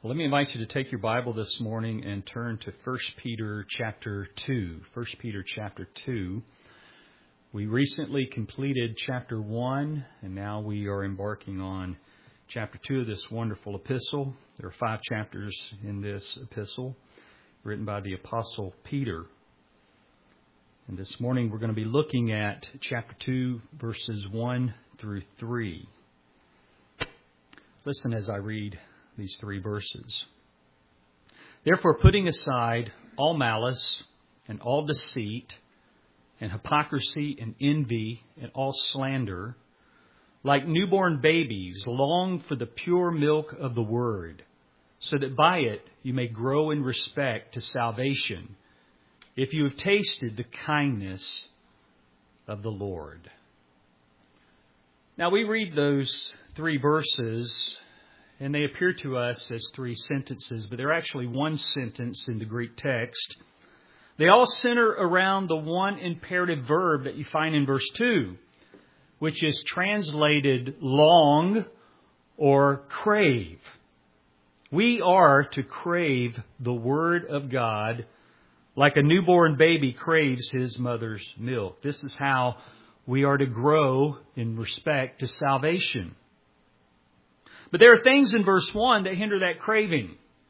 Well, let me invite you to take your Bible this morning and turn to 1 Peter chapter 2. 1 Peter chapter 2. We recently completed chapter 1, and now we are embarking on chapter 2 of this wonderful epistle. There are 5 chapters in this epistle, written by the Apostle Peter. And this morning we're going to be looking at chapter 2, verses 1 through 3. Listen as I read these 3 verses. Therefore, putting aside all malice and all deceit and hypocrisy and envy and all slander, like newborn babies, long for the pure milk of the Word, so that by it you may grow in respect to salvation, if you have tasted the kindness of the Lord. Now we read those 3 verses, and they appear to us as 3 sentences, but they're actually one sentence in the Greek text. They all center around the one imperative verb that you find in verse 2, which is translated long or crave. We are to crave the Word of God like a newborn baby craves his mother's milk. This is how we are to grow in respect to salvation. But there are things in verse 1 that hinder that craving.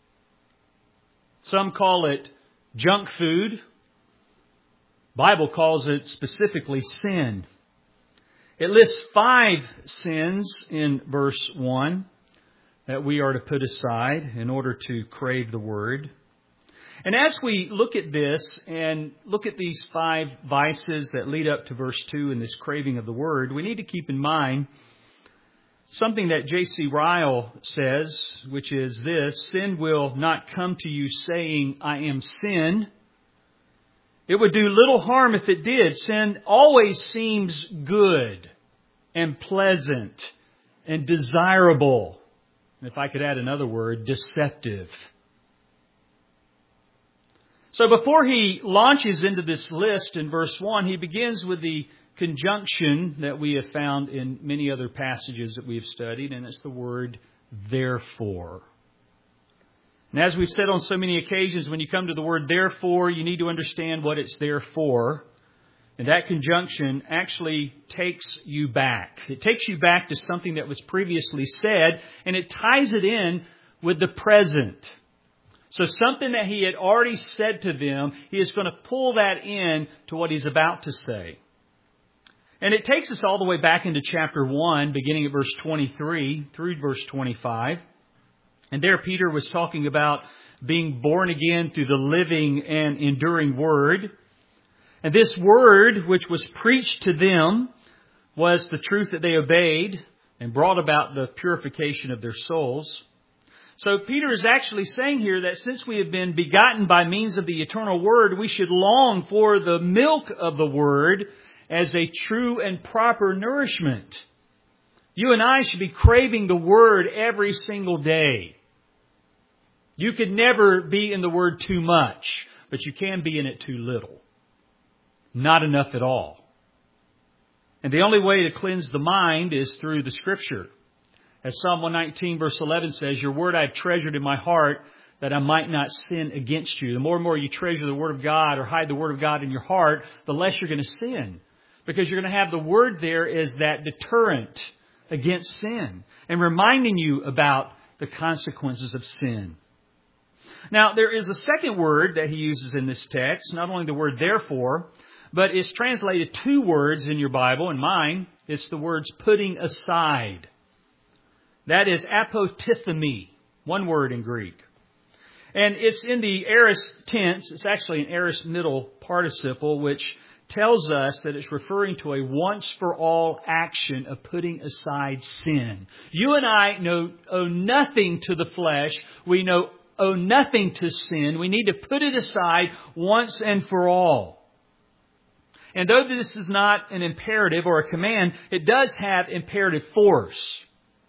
Some call it junk food. The Bible calls it specifically sin. It lists 5 sins in verse 1 that we are to put aside in order to crave the Word. And as we look at this and look at these 5 vices that lead up to verse 2 in this craving of the Word, we need to keep in mind something that J.C. Ryle says, which is this: sin will not come to you saying, I am sin. It would do little harm if it did. Sin always seems good and pleasant and desirable. And if I could add another word, deceptive. So before he launches into this list in verse 1, he begins with the conjunction that we have found in many other passages that we have studied, and it's the word therefore. And as we've said on so many occasions, when you come to the word therefore, you need to understand what it's there for. And that conjunction actually takes you back. It takes you back to something that was previously said, and it ties it in with the present. So something that he had already said to them, he is going to pull that in to what he's about to say. And it takes us all the way back into chapter 1, beginning at verse 23 through verse 25. And there Peter was talking about being born again through the living and enduring Word. And this Word, which was preached to them, was the truth that they obeyed and brought about the purification of their souls. So Peter is actually saying here that since we have been begotten by means of the eternal Word, we should long for the milk of the Word as a true and proper nourishment. You and I should be craving the Word every single day. You could never be in the Word too much, but you can be in it too little. Not enough at all. And the only way to cleanse the mind is through the Scripture. As Psalm 119 verse 11 says, your Word I have treasured in my heart, that I might not sin against you. The more and more you treasure the Word of God or hide the Word of God in your heart, the less you're going to sin. Because you're going to have the Word there as that deterrent against sin and reminding you about the consequences of sin. Now, there is a second word that he uses in this text, not only the word therefore, but it's translated 2 words in your Bible. In mine, it's the words putting aside. That is apotithemi, one word in Greek. And it's in the aorist tense. It's actually an aorist middle participle, which tells us that it's referring to a once-for-all action of putting aside sin. You and I owe nothing to the flesh. We owe nothing to sin. We need to put it aside once and for all. And though this is not an imperative or a command, it does have imperative force.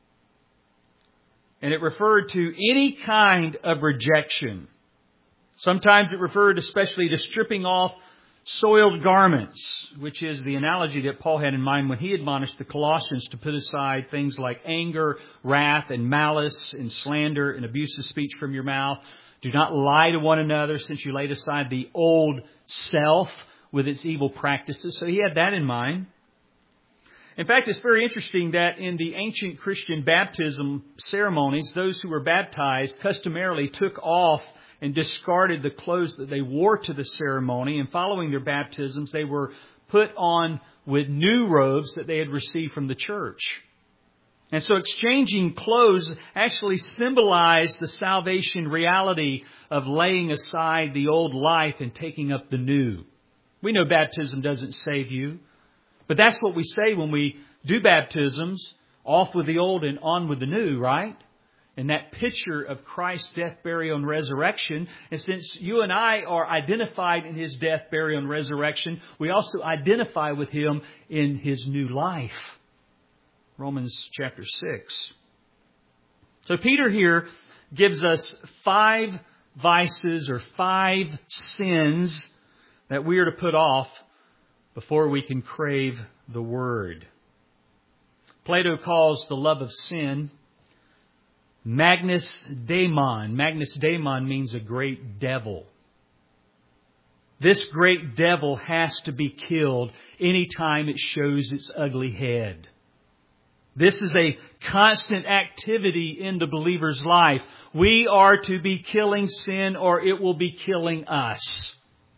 And it referred to any kind of rejection. Sometimes it referred especially to stripping off soiled garments, which is the analogy that Paul had in mind when he admonished the Colossians to put aside things like anger, wrath, and malice, and slander, and abusive speech from your mouth. Do not lie to one another, since you laid aside the old self with its evil practices. So he had that in mind. In fact, it's very interesting that in the ancient Christian baptism ceremonies, those who were baptized customarily took off and discarded the clothes that they wore to the ceremony. And following their baptisms, they were put on with new robes that they had received from the church. And so exchanging clothes actually symbolized the salvation reality of laying aside the old life and taking up the new. We know baptism doesn't save you, but that's what we say when we do baptisms, off with the old and on with the new, right? And that picture of Christ's death, burial, and resurrection. And since you and I are identified in His death, burial, and resurrection, we also identify with Him in His new life. Romans chapter 6. So Peter here gives us 5 vices or 5 sins that we are to put off before we can crave the Word. Plato calls the love of sin Magnus Daemon. Magnus Daemon means a great devil. This great devil has to be killed anytime it shows its ugly head. This is a constant activity in the believer's life. We are to be killing sin or it will be killing us.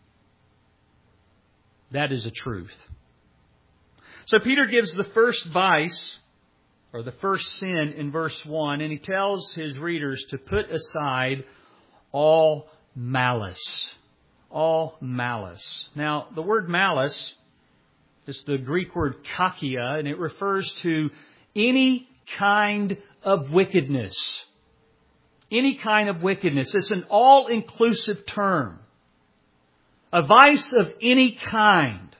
That is a truth. So Peter gives the first vice or the first sin in verse 1, and he tells his readers to put aside all malice. All malice. Now, the word malice is the Greek word kakia, and it refers to any kind of wickedness. Any kind of wickedness. It's an all-inclusive term. A vice of any kind.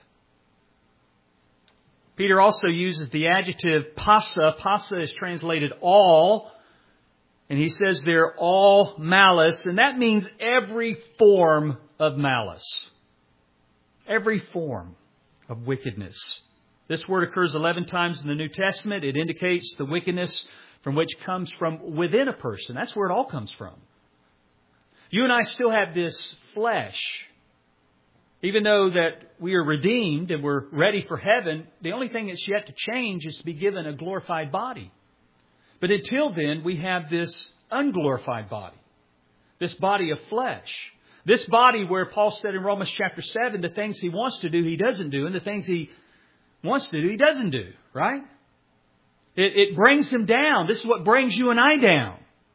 Peter also uses the adjective passa. Passa is translated all. And he says they're all malice. And that means every form of malice. Every form of wickedness. This word occurs 11 times in the New Testament. It indicates the wickedness from which comes from within a person. That's where it all comes from. You and I still have this flesh. Even though that we are redeemed and we're ready for heaven, the only thing that's yet to change is to be given a glorified body. But until then, we have this unglorified body. This body of flesh. This body where Paul said in Romans chapter 7, the things he wants to do, he doesn't do. And the things he wants to do, he doesn't do, right? It brings him down. This is what brings you and I down.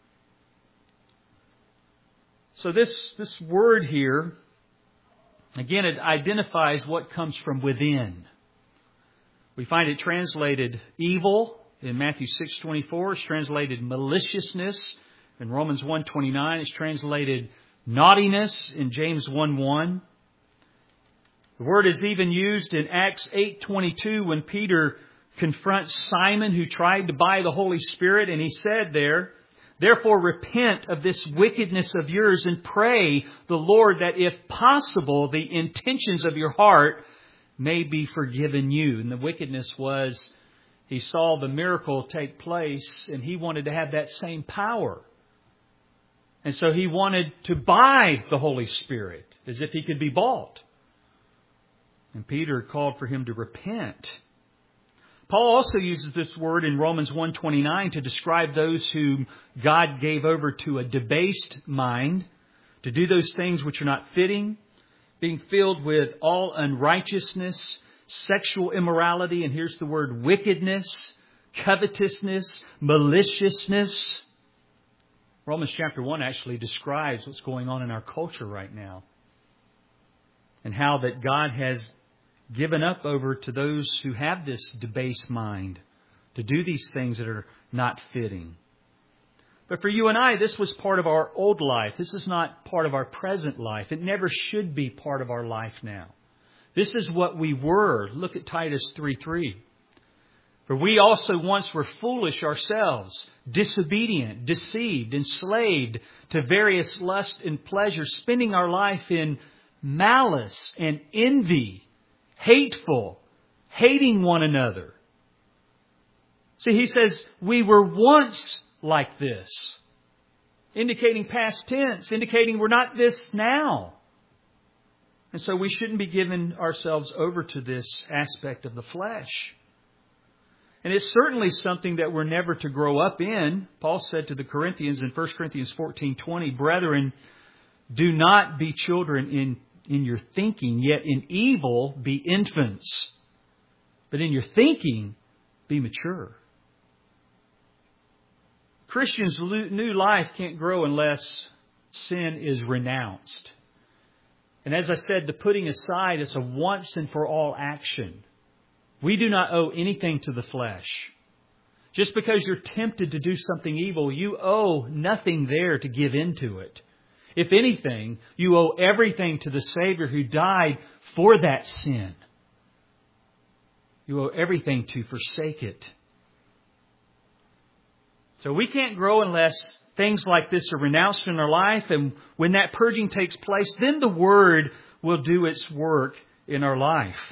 So this word here, again, it identifies what comes from within. We find it translated evil in Matthew 6:24. It's translated maliciousness in Romans 1:29. It's translated naughtiness in James 1:1. The word is even used in Acts 8:22 when Peter confronts Simon who tried to buy the Holy Spirit. And he said there, "Therefore repent of this wickedness of yours and pray the Lord that if possible the intentions of your heart may be forgiven you." And the wickedness was he saw the miracle take place and he wanted to have that same power. And so he wanted to buy the Holy Spirit as if he could be bought. And Peter called for him to repent. Paul also uses this word in Romans 1:29 to describe those whom God gave over to a debased mind, to do those things which are not fitting, being filled with all unrighteousness, sexual immorality, and here's the word wickedness, covetousness, maliciousness. Romans chapter 1 actually describes what's going on in our culture right now. And how that God has given up over to those who have this debased mind to do these things that are not fitting. But for you and I, this was part of our old life. This is not part of our present life. It never should be part of our life now. This is what we were. Look at Titus 3:3. For we also once were foolish ourselves, disobedient, deceived, enslaved to various lusts and pleasures, spending our life in malice and envy, hateful, hating one another. See, he says, we were once like this. Indicating past tense, indicating we're not this now. And so we shouldn't be giving ourselves over to this aspect of the flesh. And it's certainly something that we're never to grow up in. Paul said to the Corinthians in 1 Corinthians 14:20, "Brethren, do not be children in your thinking, yet in evil be infants. But in your thinking, be mature." Christians' new life can't grow unless sin is renounced. And as I said, the putting aside is a once and for all action. We do not owe anything to the flesh. Just because you're tempted to do something evil, you owe nothing there to give into it. If anything, you owe everything to the Savior who died for that sin. You owe everything to forsake it. So we can't grow unless things like this are renounced in our life. And when that purging takes place, then the Word will do its work in our life.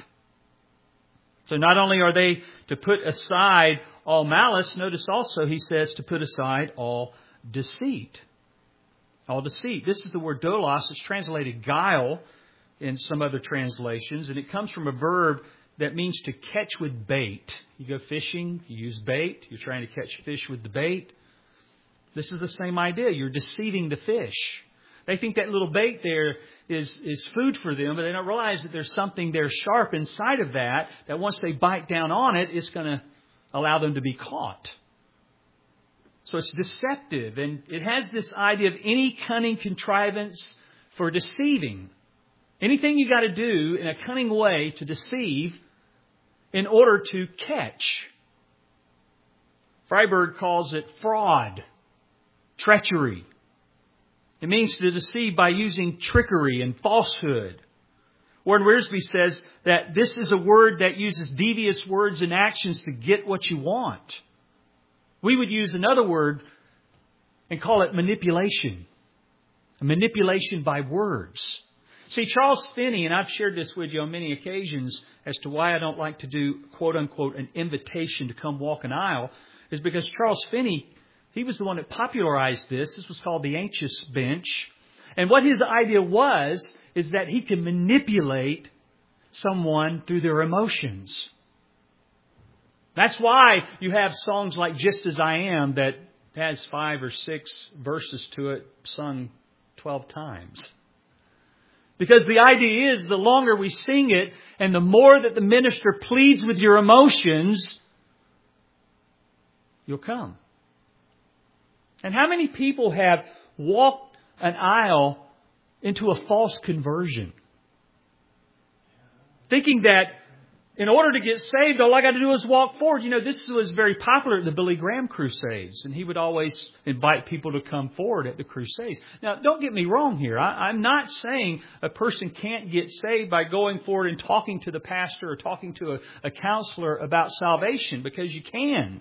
So not only are they to put aside all malice, notice also he says to put aside all deceit. All deceit. This is the word dolos. It's translated guile in some other translations. And it comes from a verb that means to catch with bait. You go fishing, you use bait. You're trying to catch fish with the bait. This is the same idea. You're deceiving the fish. They think that little bait there is food for them, but they don't realize that there's something there sharp inside of that once they bite down on it, it's going to allow them to be caught. So it's deceptive, and it has this idea of any cunning contrivance for deceiving. Anything you got to do in a cunning way to deceive in order to catch. Freiberg calls it fraud, treachery. It means to deceive by using trickery and falsehood. Warren Wiersbe says that this is a word that uses devious words and actions to get what you want. We would use another word and call it manipulation. A manipulation by words. See, Charles Finney, and I've shared this with you on many occasions as to why I don't like to do, quote unquote, an invitation to come walk an aisle, is because Charles Finney, he was the one that popularized this. This was called the anxious bench. And what his idea is that he can manipulate someone through their emotions. That's why you have songs like Just As I Am that has 5 or 6 verses to it, sung 12 times. Because the idea is the longer we sing it and the more that the minister pleads with your emotions, you'll come. And how many people have walked an aisle into a false conversion? Thinking that in order to get saved, all I got to do is walk forward. You know, this was very popular at the Billy Graham crusades. And he would always invite people to come forward at the crusades. Now, don't get me wrong here. I'm not saying a person can't get saved by going forward and talking to the pastor or talking to a counselor about salvation, because you can.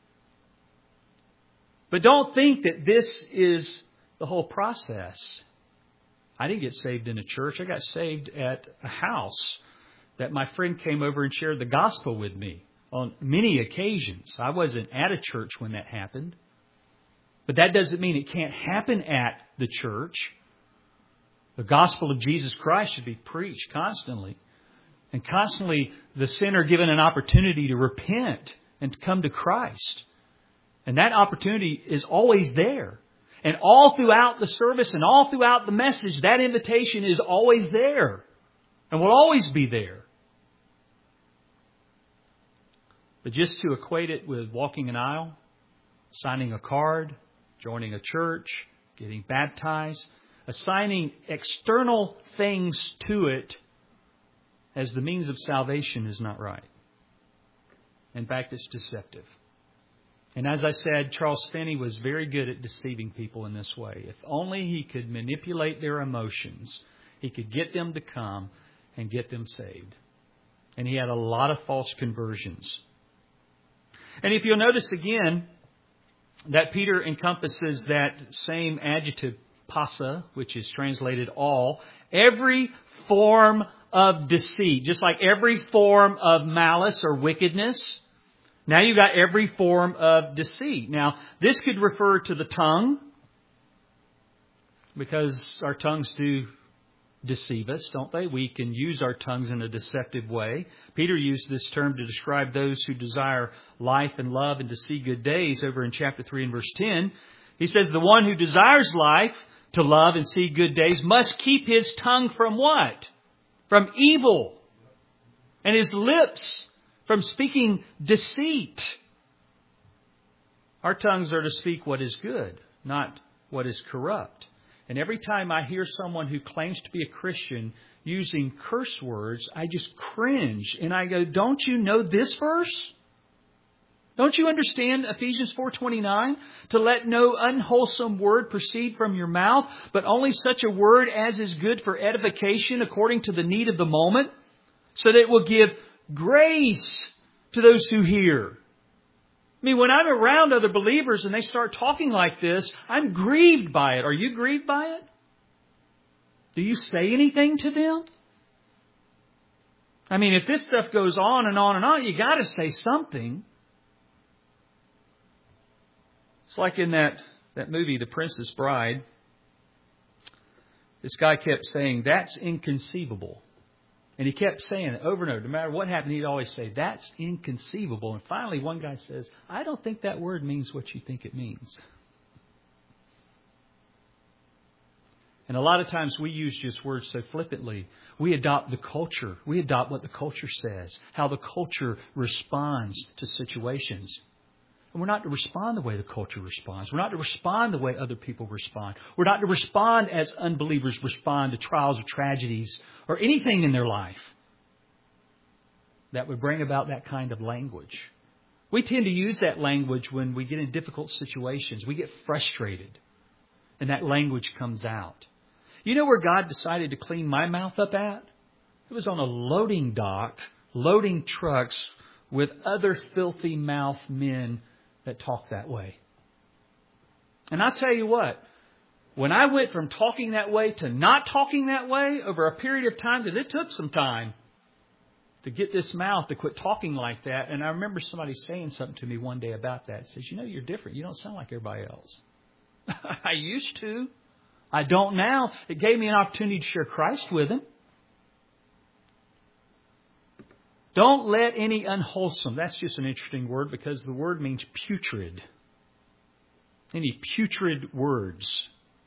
But don't think that this is the whole process. I didn't get saved in a church. I got saved at a house that my friend came over and shared the gospel with me on many occasions. I wasn't at a church when that happened. But that doesn't mean it can't happen at the church. The gospel of Jesus Christ should be preached constantly. And constantly the sinner given an opportunity to repent and to come to Christ. And that opportunity is always there. And all throughout the service and all throughout the message, that invitation is always there. And will always be there. But just to equate it with walking an aisle, signing a card, joining a church, getting baptized, assigning external things to it as the means of salvation is not right. In fact, it's deceptive. And as I said, Charles Finney was very good at deceiving people in this way. If only he could manipulate their emotions, he could get them to come and get them saved. And he had a lot of false conversions. And if you'll notice again that Peter encompasses that same adjective, passa, which is translated all, every form of deceit. Just like every form of malice or wickedness, now you've got every form of deceit. Now, this could refer to the tongue, because our tongues do deceive us, don't they? We can use our tongues in a deceptive way. Peter used this term to describe those who desire life and love and to see good days over in chapter 3 and verse 10. He says, the one who desires life, to love and see good days, must keep his tongue from what? From evil. And his lips from speaking deceit. Our tongues are to speak what is good, not what is corrupt. And every time I hear someone who claims to be a Christian using curse words, I just cringe. And I go, don't you know this verse? Don't you understand Ephesians 4:29? To let no unwholesome word proceed from your mouth, but only such a word as is good for edification according to the need of the moment, so that it will give grace to those who hear. I mean, when I'm around other believers and they start talking like this, I'm grieved by it. Are you grieved by it? Do you say anything to them? I mean, if this stuff goes on and on and on, you got to say something. It's like in that movie, The Princess Bride. This guy kept saying, that's inconceivable. And he kept saying it over and over. No matter what happened, he'd always say, that's inconceivable. And finally, one guy says, I don't think that word means what you think it means. And a lot of times we use just words so flippantly. We adopt the culture. We adopt what the culture says, how the culture responds to situations. And we're not to respond the way the culture responds. We're not to respond the way other people respond. We're not to respond as unbelievers respond to trials or tragedies or anything in their life that would bring about that kind of language. We tend to use that language when we get in difficult situations. We get frustrated, and that language comes out. You know where God decided to clean my mouth up at? It was on a loading dock, loading trucks with other filthy mouth men that talk that way. And I'll tell you what, when I went from talking that way to not talking that way over a period of time, because it took some time to get this mouth to quit talking like that. And I remember somebody saying something to me one day about that. It says, you know, you're different. You don't sound like everybody else. I used to. I don't now. It gave me an opportunity to share Christ with them. Don't let any unwholesome, that's just an interesting word because the word means putrid. Any putrid words.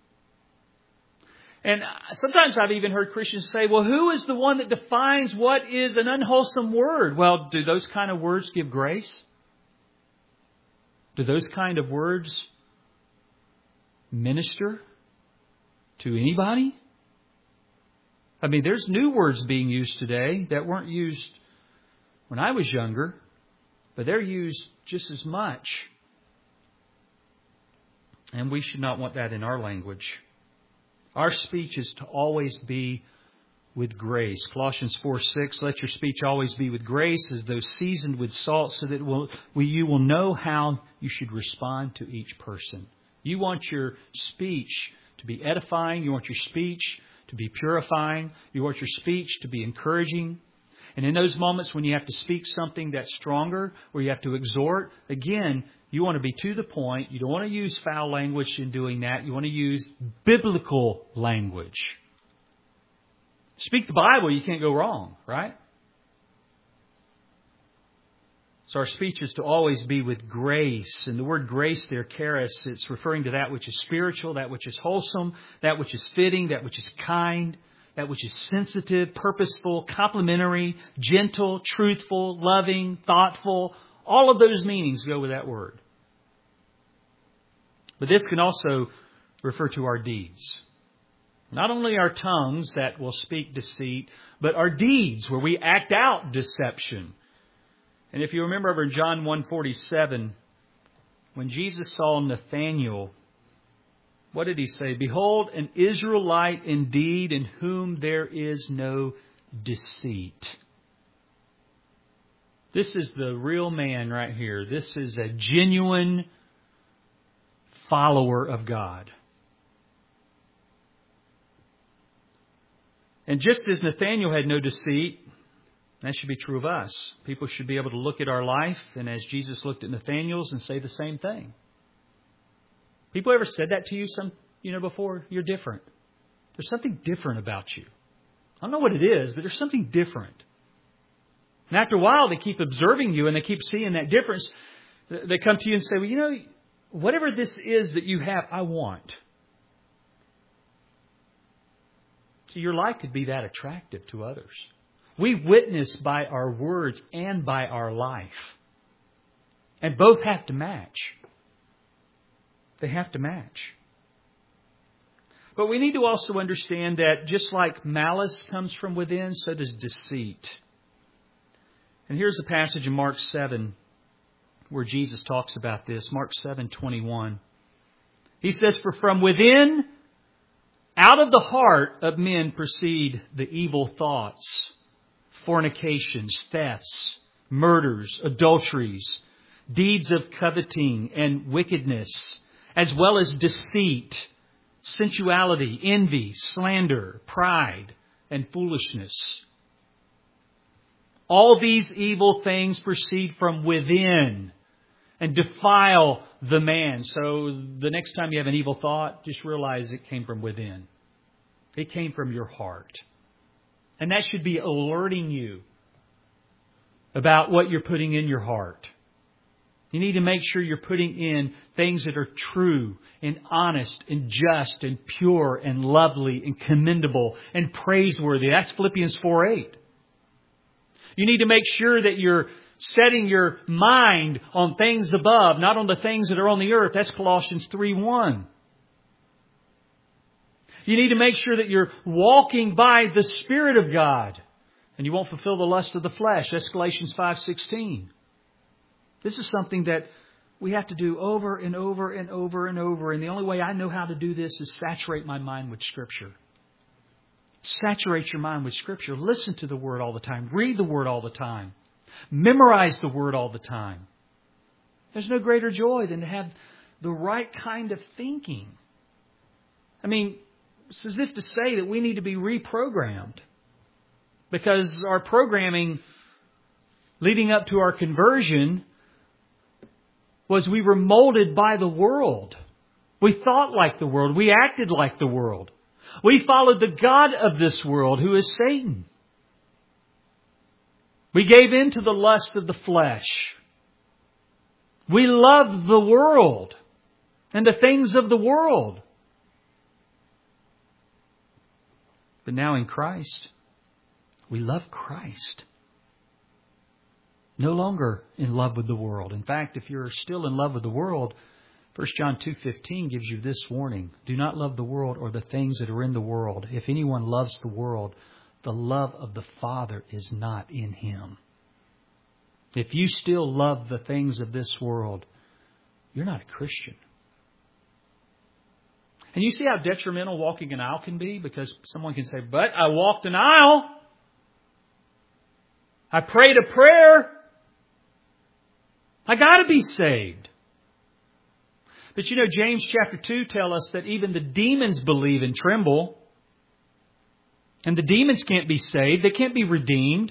And sometimes I've even heard Christians say, well, who is the one that defines what is an unwholesome word? Well, do those kind of words give grace? Do those kind of words minister to anybody? I mean, there's new words being used today that weren't used when I was younger, but they're used just as much. And we should not want that in our language. Our speech is to always be with grace. Colossians 4:6, let your speech always be with grace as though seasoned with salt, so that you will know how you should respond to each person. You want your speech to be edifying. You want your speech to be purifying. You want your speech to be encouraging. And in those moments when you have to speak something that's stronger or you have to exhort, again, you want to be to the point. You don't want to use foul language in doing that. You want to use biblical language. Speak the Bible, you can't go wrong, right? So our speech is to always be with grace. And the word grace there, charis, it's referring to that which is spiritual, that which is wholesome, that which is fitting, that which is kind, that which is sensitive, purposeful, complimentary, gentle, truthful, loving, thoughtful. All of those meanings go with that word. But this can also refer to our deeds. Not only our tongues that will speak deceit, but our deeds where we act out deception. And if you remember over in John 1:47, when Jesus saw Nathanael, what did he say? Behold, an Israelite indeed in whom there is no deceit. This is the real man right here. This is a genuine follower of God. And just as Nathanael had no deceit, that should be true of us. People should be able to look at our life, and as Jesus looked at Nathanael's, and say the same thing. People ever said that to you before? You're different. There's something different about you. I don't know what it is, but there's something different. And after a while, they keep observing you and they keep seeing that difference. They come to you and say, well, whatever this is that you have, I want. So your life could be that attractive to others. We witness by our words and by our life. And both have to match. They have to match. But we need to also understand that just like malice comes from within, so does deceit. And here's a passage in Mark 7 where Jesus talks about this. Mark 7:21. He says, "For from within, out of the heart of men proceed the evil thoughts, fornications, thefts, murders, adulteries, deeds of coveting and wickedness, as well as deceit, sensuality, envy, slander, pride, and foolishness. All these evil things proceed from within and defile the man." So the next time you have an evil thought, just realize it came from within. It came from your heart. And that should be alerting you about what you're putting in your heart. You need to make sure you're putting in things that are true and honest and just and pure and lovely and commendable and praiseworthy. That's Philippians 4:8. You need to make sure that you're setting your mind on things above, not on the things that are on the earth. That's Colossians 3:1. You need to make sure that you're walking by the Spirit of God, and you won't fulfill the lust of the flesh. That's Galatians 5:16. This is something that we have to do over and over and over and over. And the only way I know how to do this is saturate my mind with Scripture. Saturate your mind with Scripture. Listen to the Word all the time. Read the Word all the time. Memorize the Word all the time. There's no greater joy than to have the right kind of thinking. I mean, it's as if to say that we need to be reprogrammed. Because our programming leading up to our conversion was we were molded by the world. We thought like the world. We acted like the world. We followed the god of this world, who is Satan. We gave in to the lust of the flesh. We loved the world and the things of the world. But now in Christ, we love Christ. No longer in love with the world. In fact, if you're still in love with the world, 1 John 2:15 gives you this warning. Do not love the world or the things that are in the world. If anyone loves the world, the love of the Father is not in him. If you still love the things of this world, you're not a Christian. And you see how detrimental walking an aisle can be? Because someone can say, but I walked an aisle. I prayed a prayer. I got to be saved. But James chapter 2 tells us that even the demons believe and tremble. And the demons can't be saved. They can't be redeemed.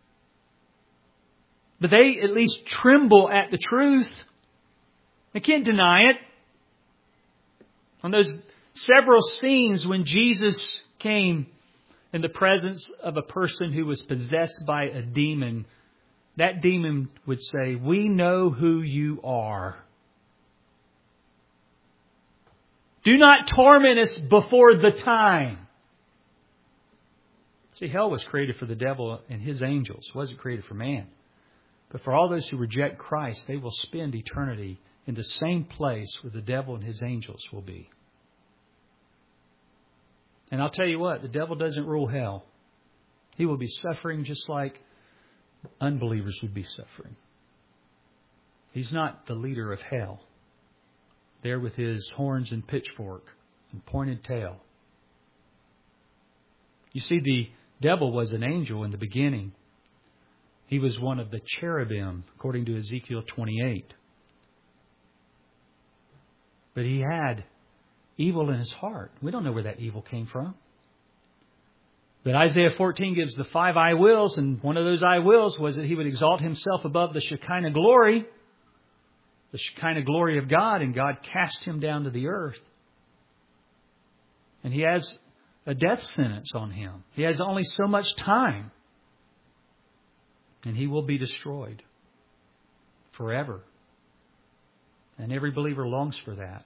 But they at least tremble at the truth. They can't deny it. On those several scenes when Jesus came in the presence of a person who was possessed by a demon, that demon would say, "We know who you are. Do not torment us before the time." See, hell was created for the devil and his angels. It wasn't created for man. But for all those who reject Christ, they will spend eternity in the same place where the devil and his angels will be. And I'll tell you what, the devil doesn't rule hell. He will be suffering just like unbelievers would be suffering. He's not the leader of hell, there with his horns and pitchfork and pointed tail. You see, the devil was an angel in the beginning. He was one of the cherubim, according to Ezekiel 28. But he had evil in his heart. We don't know where that evil came from. But Isaiah 14 gives the 5 I wills, and one of those I wills was that he would exalt himself above the Shekinah glory, the Shekinah glory of God, and God cast him down to the earth. And he has a death sentence on him. He has only so much time. And he will be destroyed forever. And every believer longs for that.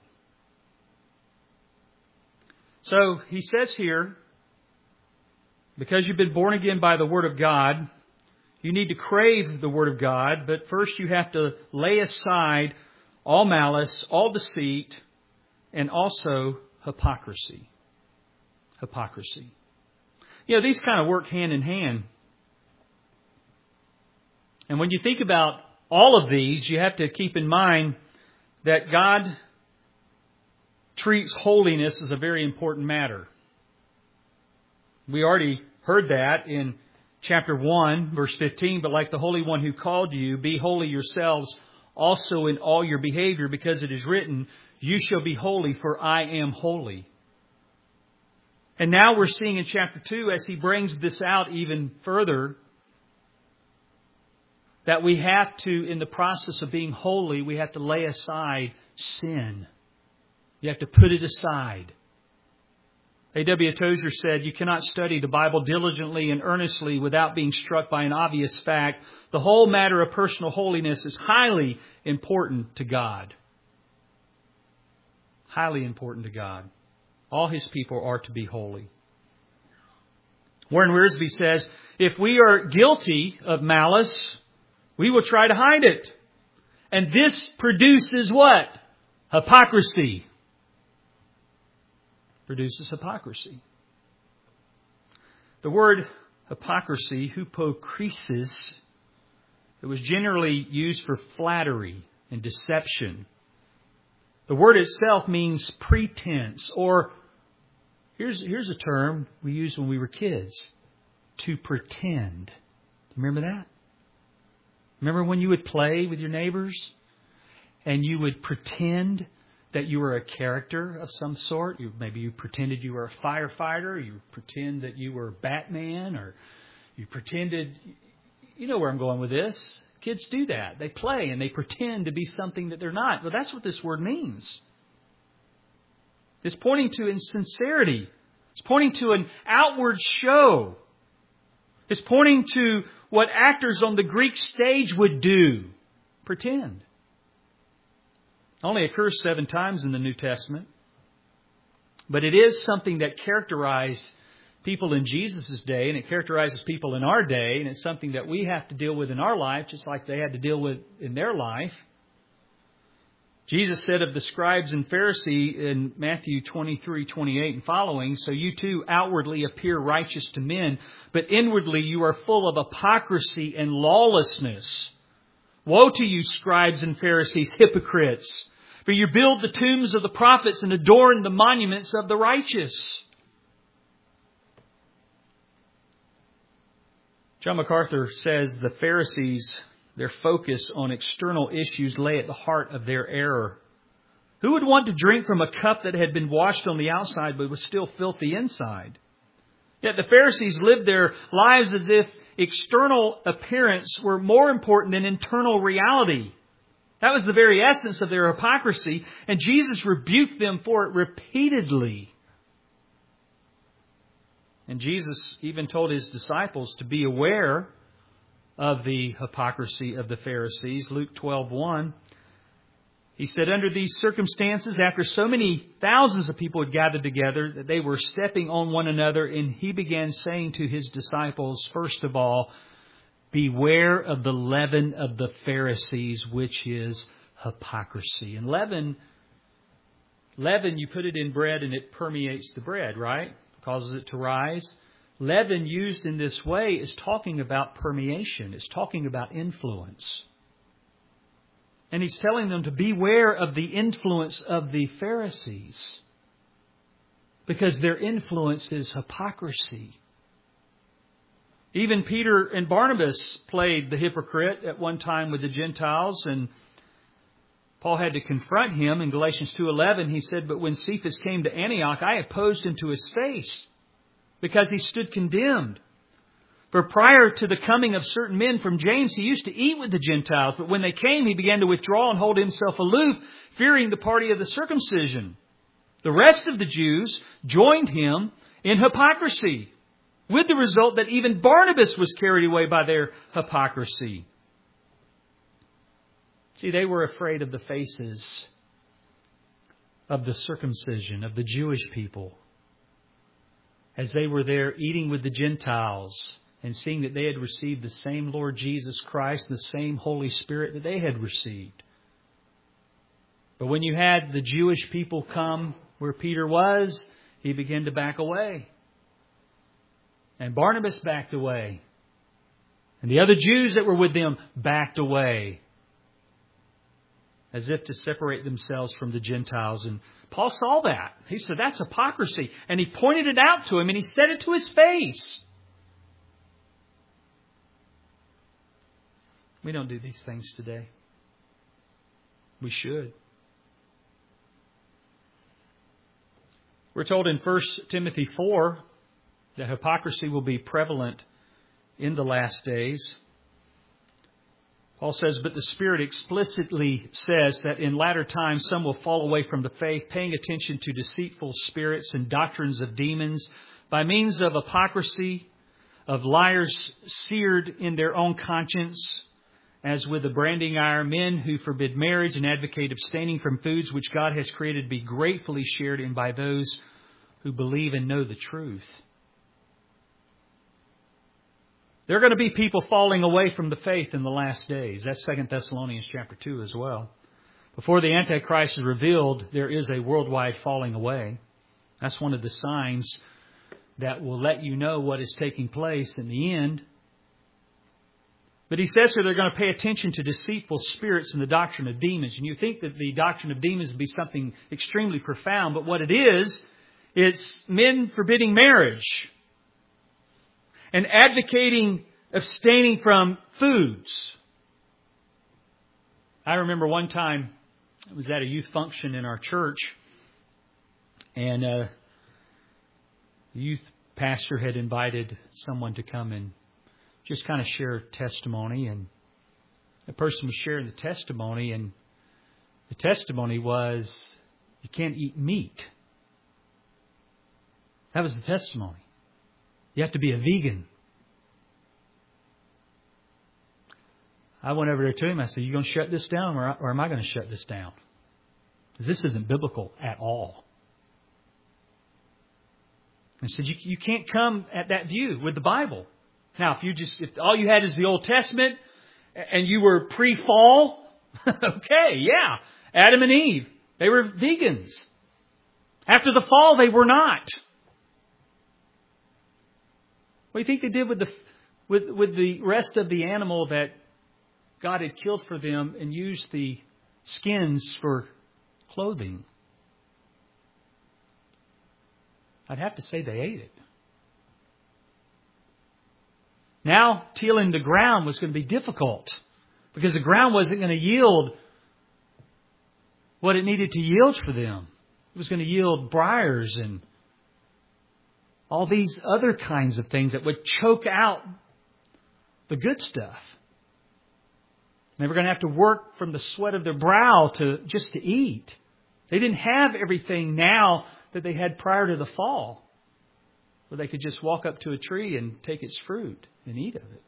So he says here, because you've been born again by the Word of God, you need to crave the Word of God, but first you have to lay aside all malice, all deceit, and also hypocrisy. Hypocrisy. You know, these kind of work hand in hand. And when you think about all of these, you have to keep in mind that God treats holiness as a very important matter. We already heard that in chapter 1, verse 15, but like the Holy One who called you, be holy yourselves also in all your behavior, because it is written, you shall be holy, for I am holy. And now we're seeing in chapter 2, as he brings this out even further, that we have to, in the process of being holy, we have to lay aside sin. You have to put it aside. A.W. Tozer said, you cannot study the Bible diligently and earnestly without being struck by an obvious fact. The whole matter of personal holiness is highly important to God. Highly important to God. All His people are to be holy. Warren Wiersbe says, if we are guilty of malice, we will try to hide it. And this produces what? Hypocrisy. Produces hypocrisy. The word hypocrisy, hypokrisis, it was generally used for flattery and deception. The word itself means pretense, or here's a term we used when we were kids, to pretend. Remember that? Remember when you would play with your neighbors and you would pretend that you were a character of some sort? Maybe you pretended you were a firefighter, you pretend that you were Batman, or you pretended... You know where I'm going with this. Kids do that. They play and they pretend to be something that they're not. Well, that's what this word means. It's pointing to insincerity. It's pointing to an outward show. It's pointing to what actors on the Greek stage would do. Pretend. Only occurs 7 times in the New Testament. But it is something that characterized people in Jesus' day, and it characterizes people in our day, and it's something that we have to deal with in our life, just like they had to deal with in their life. Jesus said of the scribes and Pharisees in Matthew 23:28 and following, so you too outwardly appear righteous to men, but inwardly you are full of hypocrisy and lawlessness. Woe to you, scribes and Pharisees, hypocrites! For you build the tombs of the prophets and adorn the monuments of the righteous. John MacArthur says the Pharisees, their focus on external issues lay at the heart of their error. Who would want to drink from a cup that had been washed on the outside but was still filthy inside? Yet the Pharisees lived their lives as if external appearance were more important than internal reality. That was the very essence of their hypocrisy, and Jesus rebuked them for it repeatedly. And Jesus even told His disciples to be aware of the hypocrisy of the Pharisees. Luke 12:1. He said, under these circumstances, after so many thousands of people had gathered together, that they were stepping on one another, and He began saying to His disciples, first of all, beware of the leaven of the Pharisees, which is hypocrisy. And leaven, you put it in bread and it permeates the bread, right? Causes it to rise. Leaven used in this way is talking about permeation. It's talking about influence. And He's telling them to beware of the influence of the Pharisees, because their influence is hypocrisy. Even Peter and Barnabas played the hypocrite at one time with the Gentiles, and Paul had to confront him. In Galatians 2:11, he said, but when Cephas came to Antioch, I opposed him to his face. because he stood condemned. For prior to the coming of certain men from James, he used to eat with the Gentiles. But when they came, he began to withdraw and hold himself aloof, fearing the party of the circumcision. The rest of the Jews joined him in hypocrisy, with the result that even Barnabas was carried away by their hypocrisy. See, they were afraid of the faces of the circumcision, of the Jewish people, as they were there eating with the Gentiles and seeing that they had received the same Lord Jesus Christ, the same Holy Spirit that they had received. But when you had the Jewish people come where Peter was, he began to back away. And Barnabas backed away. And the other Jews that were with them backed away, as if to separate themselves from the Gentiles. And Paul saw that. He said, that's hypocrisy. And he pointed it out to him and he said it to his face. We don't do these things today. We should. We're told in 1 Timothy 4 that hypocrisy will be prevalent in the last days. Paul says, but the Spirit explicitly says that in latter times some will fall away from the faith, paying attention to deceitful spirits and doctrines of demons, by means of hypocrisy, of liars seared in their own conscience, as with a branding iron, men who forbid marriage and advocate abstaining from foods which God has created to be gratefully shared in by those who believe and know the truth. There are going to be people falling away from the faith in the last days. That's 2 Thessalonians chapter 2 as well. Before the Antichrist is revealed, there is a worldwide falling away. That's one of the signs that will let you know what is taking place in the end. But he says here they're going to pay attention to deceitful spirits and the doctrine of demons. And you think that the doctrine of demons would be something extremely profound. But what it is, it's men forbidding marriage and advocating abstaining from foods. I remember one time I was at a youth function in our church, and the youth pastor had invited someone to come and just kind of share testimony. And the person was sharing the testimony, and the testimony was, you can't eat meat. That was the testimony. You have to be a vegan. I went over there to him. I said, you going to shut this down or am I going to shut this down? This isn't biblical at all. I said, you can't come at that view with the Bible. Now, if all you had is the Old Testament and you were pre-fall, okay, yeah. Adam and Eve, they were vegans. After the fall, they were not. What do you think they did with the rest of the animal that God had killed for them and used the skins for clothing? I'd have to say they ate it. Now, tilling the ground was going to be difficult because the ground wasn't going to yield what it needed to yield for them. It was going to yield briars and all these other kinds of things that would choke out the good stuff. They were going to have to work from the sweat of their brow to eat. They didn't have everything now that they had prior to the fall, where they could just walk up to a tree and take its fruit and eat of it.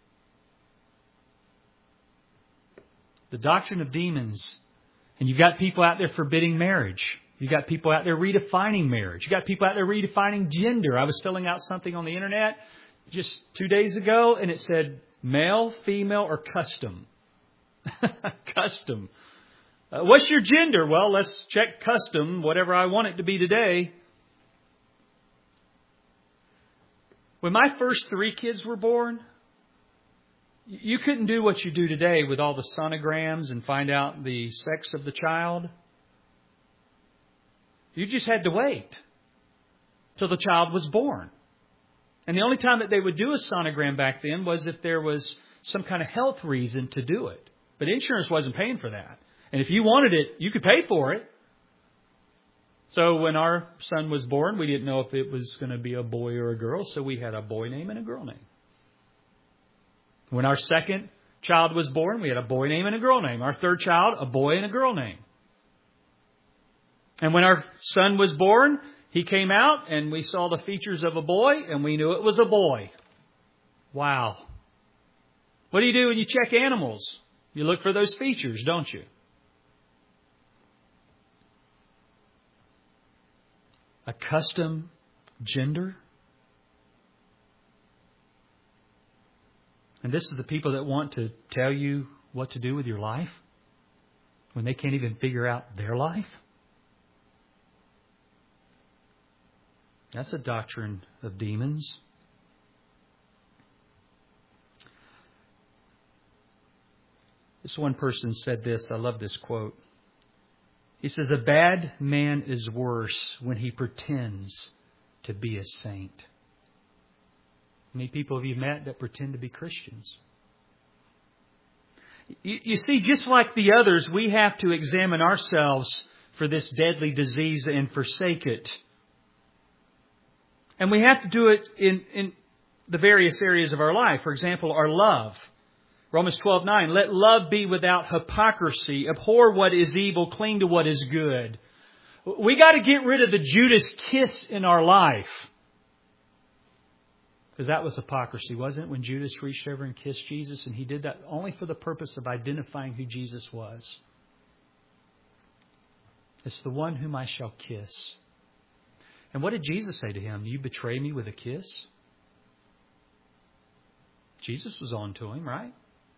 The doctrine of demons. And you've got people out there forbidding marriage. You've got people out there redefining marriage. You've got people out there redefining gender. I was filling out something on the internet just 2 days ago, and it said male, female, or custom. Custom. What's your gender? Well, let's check custom, whatever I want it to be today. When my first 3 kids were born, you couldn't do what you do today with all the sonograms and find out the sex of the child. You just had to wait till the child was born. And the only time that they would do a sonogram back then was if there was some kind of health reason to do it. But insurance wasn't paying for that. And if you wanted it, you could pay for it. So when our son was born, we didn't know if it was going to be a boy or a girl, so we had a boy name and a girl name. When our second child was born, we had a boy name and a girl name. Our third child, a boy and a girl name. And when our son was born, he came out and we saw the features of a boy and we knew it was a boy. Wow. What do you do when you check animals? You look for those features, don't you? A custom gender? And this is the people that want to tell you what to do with your life when they can't even figure out their life? That's a doctrine of demons. This one person said this. I love this quote. He says, "A bad man is worse when he pretends to be a saint." How many people have you met that pretend to be Christians? You see, just like the others, we have to examine ourselves for this deadly disease and forsake it. And we have to do it in the various areas of our life. For example, our love. Romans 12:9, "Let love be without hypocrisy. Abhor what is evil, cling to what is good." We got to get rid of the Judas kiss in our life. Because that was hypocrisy, wasn't it? When Judas reached over and kissed Jesus, and he did that only for the purpose of identifying who Jesus was. It's the one whom I shall kiss. And what did Jesus say to him? "You betray me with a kiss?" Jesus was on to him, right?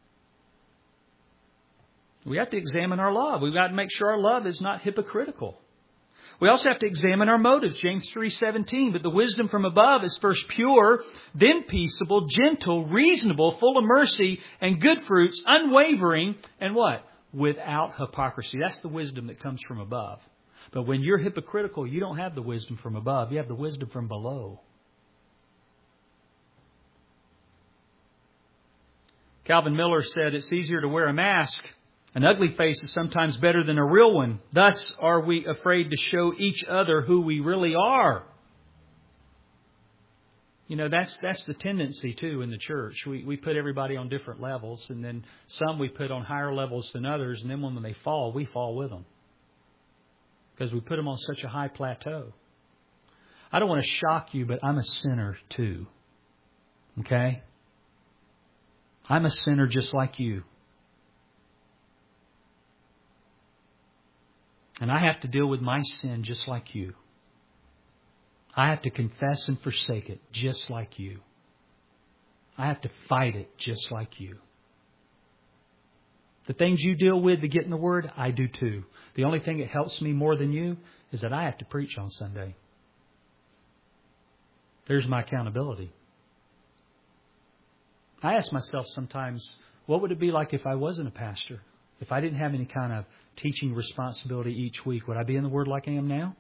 We have to examine our love. We've got to make sure our love is not hypocritical. We also have to examine our motives. James 3:17, "But the wisdom from above is first pure, then peaceable, gentle, reasonable, full of mercy and good fruits, unwavering," and what? "Without hypocrisy." That's the wisdom that comes from above. But when you're hypocritical, you don't have the wisdom from above. You have the wisdom from below. Calvin Miller said, "It's easier to wear a mask. An ugly face is sometimes better than a real one. Thus are we afraid to show each other who we really are." You know, that's the tendency, too, in the church. We put everybody on different levels, and then some we put on higher levels than others, and then when they fall, we fall with them. Because we put them on such a high plateau. I don't want to shock you, but I'm a sinner, too. Okay? I'm a sinner just like you. And I have to deal with my sin just like you. I have to confess and forsake it just like you. I have to fight it just like you. The things you deal with to get in the Word, I do too. The only thing that helps me more than you is that I have to preach on Sunday. There's my accountability. I ask myself sometimes, what would it be like if I wasn't a pastor? If I didn't have any kind of teaching responsibility each week, would I be in the Word like I am now?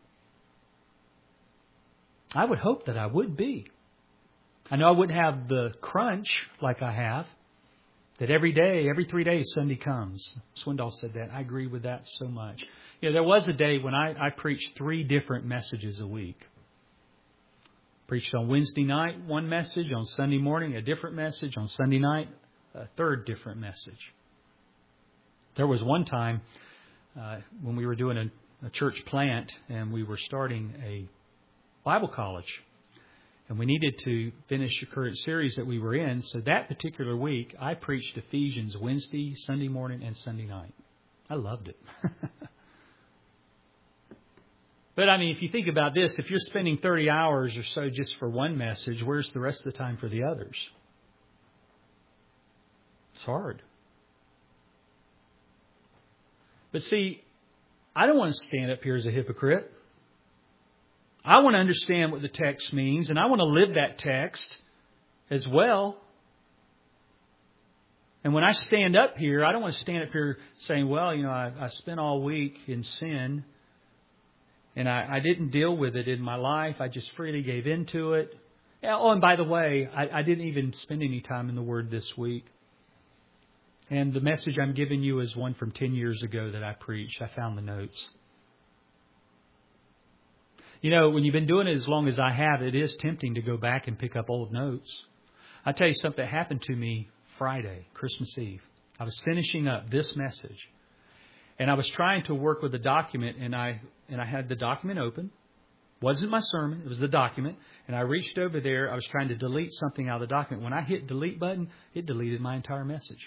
I would hope that I would be. I know I wouldn't have the crunch like I have, that every day, every 3 days, Sunday comes. Swindoll said that. I agree with that so much. You know, there was a day when I preached 3 different messages a week. Preached on Wednesday night, one message. On Sunday morning, a different message. On Sunday night, a third different message. There was one time when we were doing a church plant and we were starting a Bible college. And we needed to finish the current series that we were in. So that particular week, I preached Ephesians Wednesday, Sunday morning, and Sunday night. I loved it. But I mean, if you think about this, if you're spending 30 hours or so just for one message, where's the rest of the time for the others? It's hard. But see, I don't want to stand up here as a hypocrite. I want to understand what the text means, and I want to live that text as well. And when I stand up here, I don't want to stand up here saying, well, you know, I spent all week in sin, and I didn't deal with it in my life. I just freely gave into it. Oh, and by the way, I didn't even spend any time in the Word this week. And the message I'm giving you is one from 10 years ago that I preached. I found the notes. You know, when you've been doing it as long as I have, it is tempting to go back and pick up old notes. I tell you something that happened to me Friday, Christmas Eve. I was finishing up this message, and I was trying to work with a document, and I had the document open. It wasn't my sermon, it was the document. And I reached over there, I was trying to delete something out of the document. When I hit delete button, it deleted my entire message.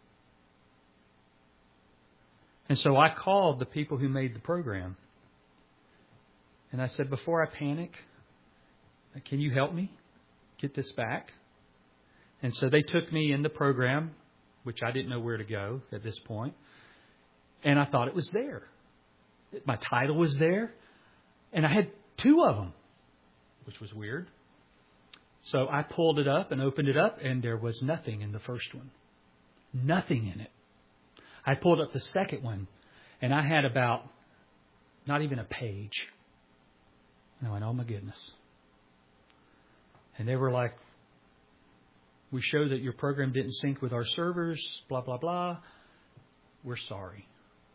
And so I called the people who made the program. And I said, before I panic, can you help me get this back? And so they took me in the program, which I didn't know where to go at this point. And I thought it was there. My title was there. And I had 2 of them, which was weird. So I pulled it up and opened it up, and there was nothing in the first one. Nothing in it. I pulled up the second one, and I had about not even a page. And I went, oh my goodness. And they were like, we show that your program didn't sync with our servers, blah, blah, blah. We're sorry.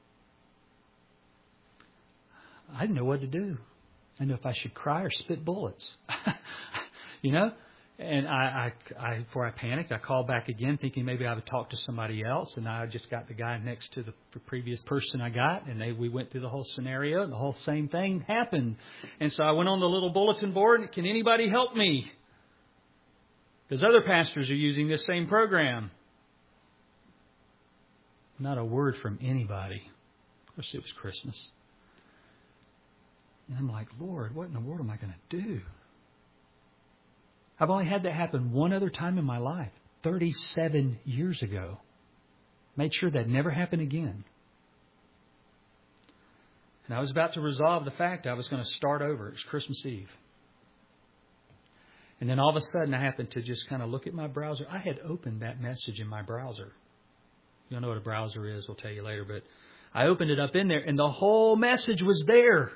I didn't know what to do. I didn't know if I should cry or spit bullets. You know? And I before I panicked, I called back again thinking maybe I would talk to somebody else. And I just got the guy next to the previous person I got. And we went through the whole scenario. And the whole same thing happened. And so I went on the little bulletin board. Can anybody help me? Because other pastors are using this same program. Not a word from anybody. Of course, it was Christmas. And I'm like, Lord, what in the world am I going to do? I've only had that happen one other time in my life, 37 years ago. Made sure that never happened again. And I was about to resolve the fact I was going to start over. It's Christmas Eve. And then all of a sudden I happened to just kind of look at my browser. I had opened that message in my browser. You don't know what a browser is, we'll tell you later. But I opened it up in there and the whole message was there.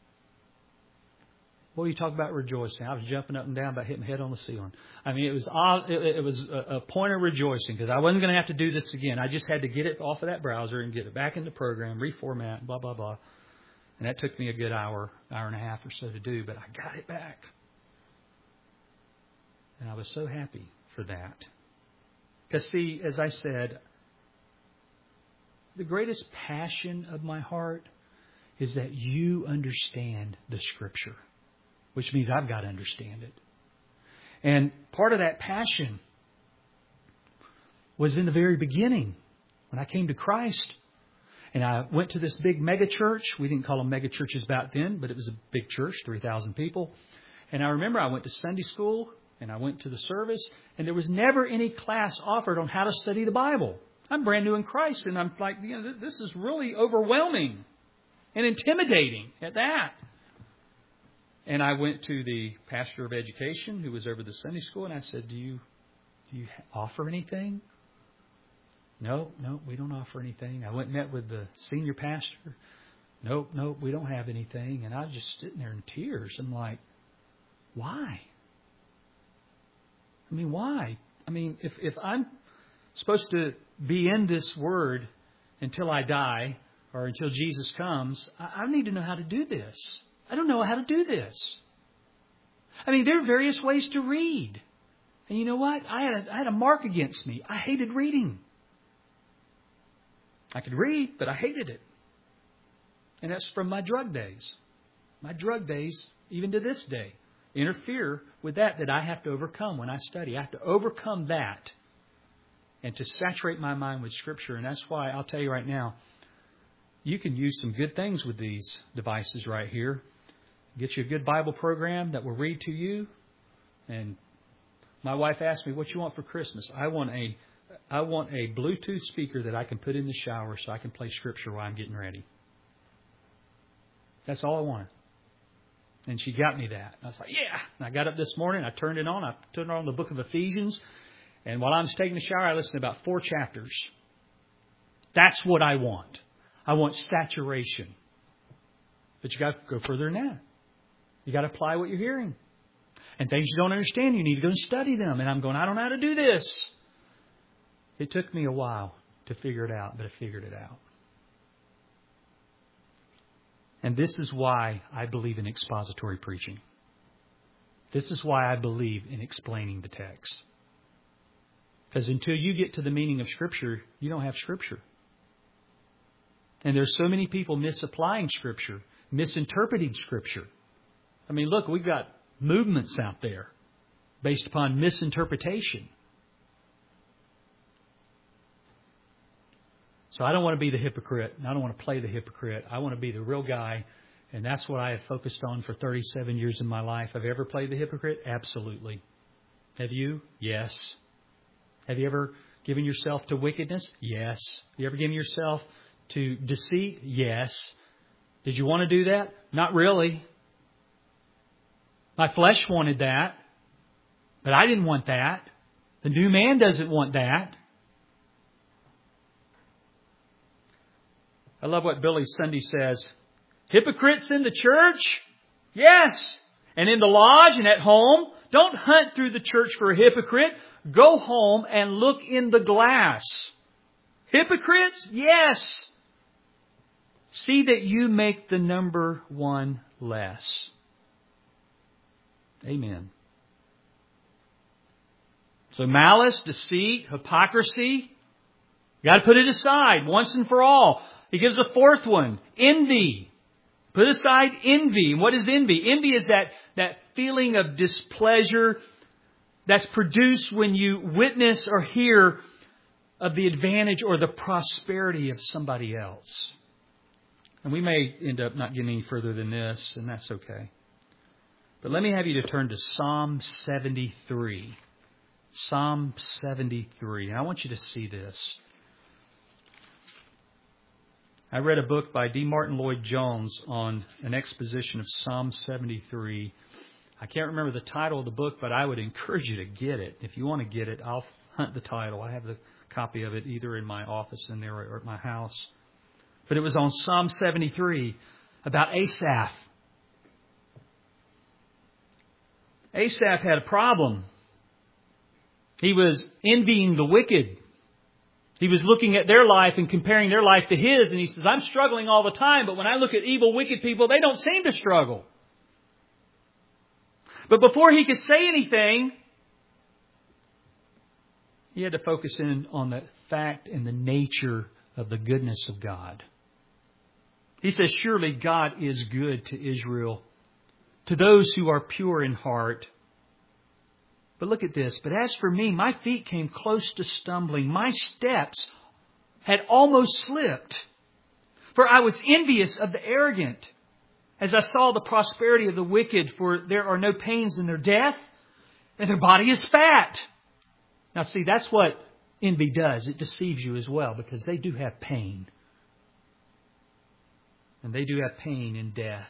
Boy, you talk about rejoicing. I was jumping up and down about hitting my head on the ceiling. I mean, it was a point of rejoicing because I wasn't going to have to do this again. I just had to get it off of that browser and get it back in the program, reformat, blah, blah, blah. And that took me a good hour and a half or so to do, but I got it back. And I was so happy for that. Because see, as I said, the greatest passion of my heart is that you understand the Scripture. Which means I've got to understand it. And part of that passion was in the very beginning when I came to Christ. And I went to this big mega church. We didn't call them mega churches back then, but it was a big church, 3,000 people. And I remember I went to Sunday school and I went to the service. And there was never any class offered on how to study the Bible. I'm brand new in Christ. And I'm like, this is really overwhelming and intimidating at that. And I went to the pastor of education who was over the Sunday school, and I said, do you offer anything? No, we don't offer anything. I went and met with the senior pastor. Nope, we don't have anything. And I was just sitting there in tears. I'm like, why? I mean, why? I mean, if I'm supposed to be in this Word until I die or until Jesus comes, I need to know how to do this. I don't know how to do this. I mean, there are various ways to read. And you know what? I had a mark against me. I hated reading. I could read, but I hated it. And that's from my drug days. My drug days, even to this day, interfere with that I have to overcome when I study. I have to overcome that and to saturate my mind with Scripture. And that's why I'll tell you right now, you can use some good things with these devices right here. Get you a good Bible program that will read to you. And my wife asked me, what you want for Christmas? I want a Bluetooth speaker that I can put in the shower so I can play Scripture while I'm getting ready. That's all I wanted. And she got me that. I was like, yeah. And I got up this morning. I turned it on. I turned on the book of Ephesians. And while I was taking the shower, I listened to about 4 chapters. That's what I want. I want saturation. But you got to go further than that. You got to apply what you're hearing. And things you don't understand, you need to go and study them. And I'm going, I don't know how to do this. It took me a while to figure it out, but I figured it out. And this is why I believe in expository preaching. This is why I believe in explaining the text. Because until you get to the meaning of Scripture, you don't have Scripture. And there's so many people misapplying Scripture, misinterpreting Scripture. I mean, look, we've got movements out there based upon misinterpretation. So I don't want to be the hypocrite. I don't want to play the hypocrite. I want to be the real guy. And that's what I have focused on for 37 years in my life. Have you ever played the hypocrite? Absolutely. Have you? Yes. Have you ever given yourself to wickedness? Yes. Have you ever given yourself to deceit? Yes. Did you want to do that? Not really. My flesh wanted that. But I didn't want that. The new man doesn't want that. I love what Billy Sunday says. Hypocrites in the church? Yes. And in the lodge and at home? Don't hunt through the church for a hypocrite. Go home and look in the glass. Hypocrites? Yes. See that you make the number one less. Amen. So malice, deceit, hypocrisy, you got to put it aside once and for all. He gives a fourth one, envy. Put aside envy. What is envy? Envy is that feeling of displeasure that's produced when you witness or hear of the advantage or the prosperity of somebody else. And we may end up not getting any further than this, and that's okay. But let me have you to turn to Psalm 73. Psalm 73. And I want you to see this. I read a book by D. Martin Lloyd-Jones on an exposition of Psalm 73. I can't remember the title of the book, but I would encourage you to get it. If you want to get it, I'll hunt the title. I have the copy of it either in my office in there or at my house. But it was on Psalm 73 about Asaph. Asaph had a problem. He was envying the wicked. He was looking at their life and comparing their life to his. And he says, I'm struggling all the time. But when I look at evil, wicked people, they don't seem to struggle. But before he could say anything, he had to focus in on the fact and the nature of the goodness of God. He says, surely God is good to Israel, to those who are pure in heart. But look at this. But as for me, my feet came close to stumbling. My steps had almost slipped. For I was envious of the arrogant, as I saw the prosperity of the wicked, for there are no pains in their death, and their body is fat. Now see, that's what envy does. It deceives you as well, because they do have pain. And they do have pain in death.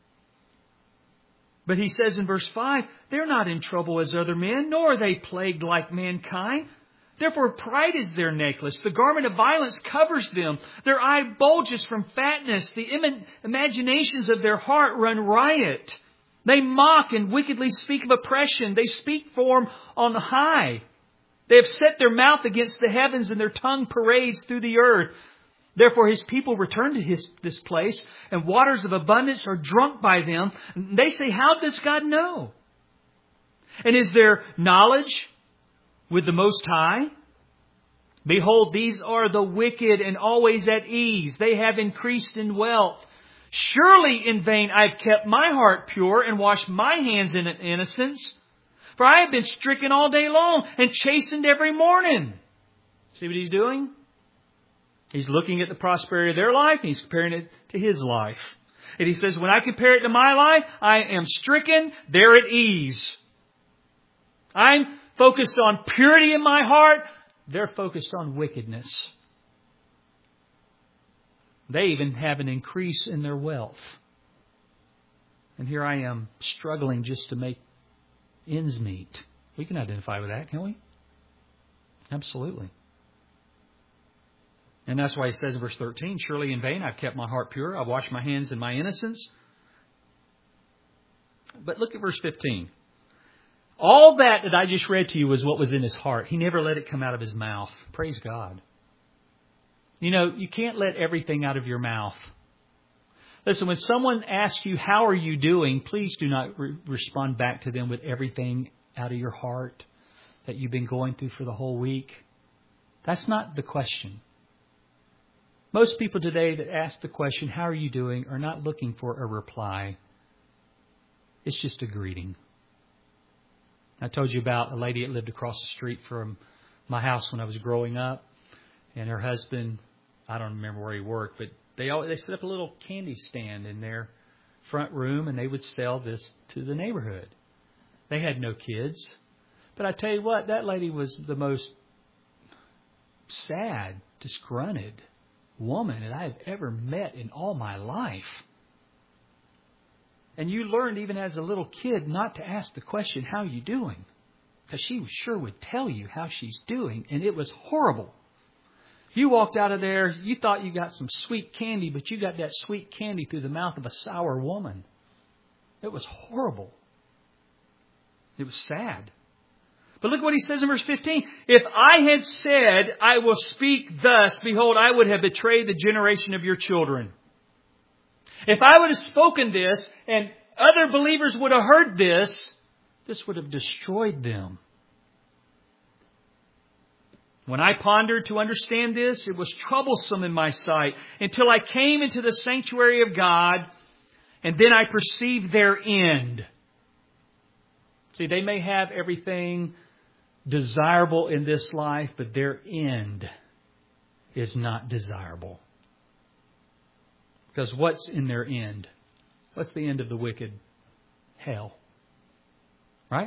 But he says in verse 5, they're not in trouble as other men, nor are they plagued like mankind. Therefore pride is their necklace. The garment of violence covers them. Their eye bulges from fatness. The imaginations of their heart run riot. They mock and wickedly speak of oppression. They speak form on high. They have set their mouth against the heavens, and their tongue parades through the earth. Therefore his people return to this place, and waters of abundance are drunk by them. They say, how does God know? And is there knowledge with the Most High? Behold, these are the wicked and always at ease. They have increased in wealth. Surely in vain I've kept my heart pure and washed my hands in innocence. For I have been stricken all day long and chastened every morning. See what he's doing? He's looking at the prosperity of their life and he's comparing it to his life. And he says, when I compare it to my life, I am stricken, they're at ease. I'm focused on purity in my heart. They're focused on wickedness. They even have an increase in their wealth. And here I am struggling just to make ends meet. We can identify with that, can we? Absolutely. And that's why he says in verse 13, surely in vain I've kept my heart pure. I've washed my hands in my innocence. But look at verse 15. All that I just read to you was what was in his heart. He never let it come out of his mouth. Praise God. You know, you can't let everything out of your mouth. Listen, when someone asks you, how are you doing, please do not respond back to them with everything out of your heart that you've been going through for the whole week. That's not the question. Most people today that ask the question, how are you doing, are not looking for a reply. It's just a greeting. I told you about a lady that lived across the street from my house when I was growing up. And her husband, I don't remember where he worked, but they set up a little candy stand in their front room, and they would sell this to the neighborhood. They had no kids. But I tell you what, that lady was the most sad, disgruntled woman that I have ever met in all my life. And you learned even as a little kid not to ask the question, how are you doing? Because she sure would tell you how she's doing, and it was horrible. You walked out of there, you thought you got some sweet candy, but you got that sweet candy through the mouth of a sour woman. It was horrible. It was sad. But look what he says in verse 15. If I had said, I will speak thus, behold, I would have betrayed the generation of your children. If I would have spoken this and other believers would have heard this, this would have destroyed them. When I pondered to understand this, it was troublesome in my sight until I came into the sanctuary of God, and then I perceived their end. See, they may have everything desirable in this life, but their end is not desirable. Because what's in their end? What's the end of the wicked? Hell. Right?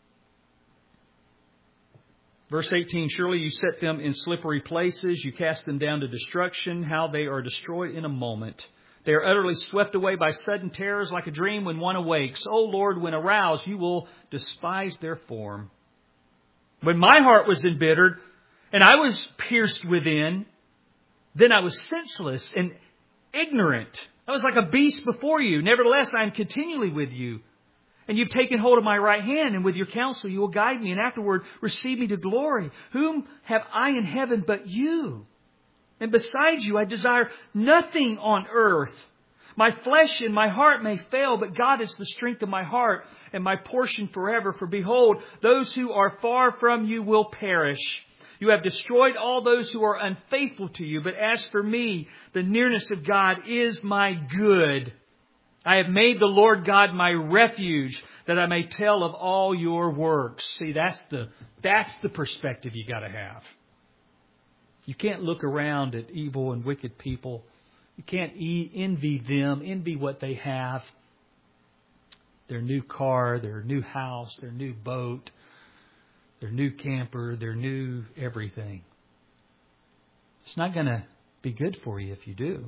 Verse 18, surely you set them in slippery places. You cast them down to destruction. How they are destroyed in a moment. They are utterly swept away by sudden terrors like a dream when one awakes. O Lord, when aroused, you will despise their form. When my heart was embittered and I was pierced within, then I was senseless and ignorant. I was like a beast before you. Nevertheless, I am continually with you. And you've taken hold of my right hand, and with your counsel you will guide me, and afterward receive me to glory. Whom have I in heaven but you? And besides you, I desire nothing on earth. My flesh and my heart may fail, but God is the strength of my heart and my portion forever. For behold, those who are far from you will perish. You have destroyed all those who are unfaithful to you. But as for me, the nearness of God is my good. I have made the Lord God my refuge, that I may tell of all your works. See, that's the perspective you got to have. You can't look around at evil and wicked people. You can't envy them, envy what they have. Their new car, their new house, their new boat, their new camper, their new everything. It's not going to be good for you if you do.